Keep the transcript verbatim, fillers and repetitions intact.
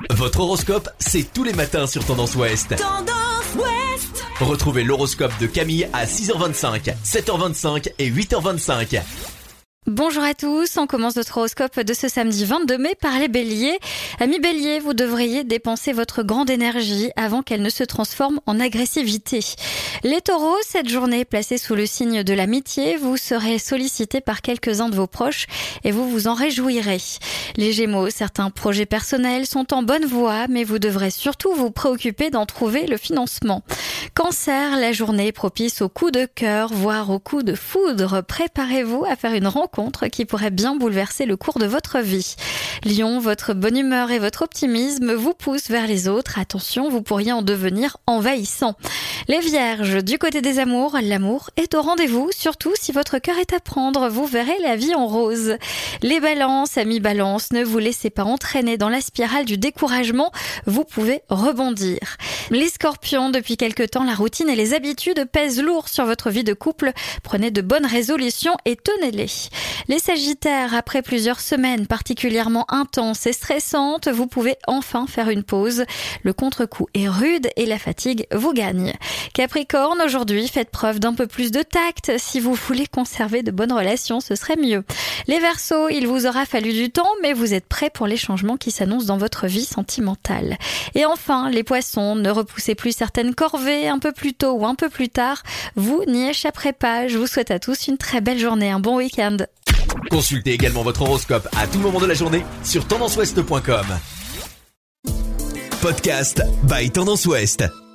Votre horoscope, c'est tous les matins sur Tendance Ouest. Tendance Ouest. Retrouvez l'horoscope de Camille à six heures vingt-cinq, sept heures vingt-cinq et huit heures vingt-cinq. Bonjour à tous, on commence notre horoscope de ce samedi vingt-deux mai par les béliers. Amis béliers, vous devriez dépenser votre grande énergie avant qu'elle ne se transforme en agressivité. Les taureaux, cette journée placée sous le signe de l'amitié, vous serez sollicité par quelques-uns de vos proches et vous vous en réjouirez. Les gémeaux, certains projets personnels sont en bonne voie, mais vous devrez surtout vous préoccuper d'en trouver le financement. Cancer, la journée propice au coup de cœur, voire au coup de foudre. Préparez-vous à faire une rencontre qui pourrait bien bouleverser le cours de votre vie. Lion, votre bonne humeur et votre optimisme vous poussent vers les autres. Attention, vous pourriez en devenir envahissant. Les vierges, du côté des amours, l'amour est au rendez-vous, surtout si votre cœur est à prendre, vous verrez la vie en rose. Les balances, amis balance, ne vous laissez pas entraîner dans la spirale du découragement, vous pouvez rebondir. Les scorpions, depuis quelque temps, la routine et les habitudes pèsent lourd sur votre vie de couple. Prenez de bonnes résolutions et tenez-les. Les sagittaires, après plusieurs semaines particulièrement intenses et stressantes, vous pouvez enfin faire une pause. Le contre-coup est rude et la fatigue vous gagne. Capricorne, aujourd'hui, faites preuve d'un peu plus de tact. Si vous voulez conserver de bonnes relations, ce serait mieux. Les Verseaux, il vous aura fallu du temps, mais vous êtes prêts pour les changements qui s'annoncent dans votre vie sentimentale. Et enfin, les Poissons, ne repoussez plus certaines corvées un peu plus tôt ou un peu plus tard. Vous n'y échapperez pas. Je vous souhaite à tous une très belle journée, un bon week-end. Consultez également votre horoscope à tout moment de la journée sur tendance ouest point com. Podcast by Tendance Ouest.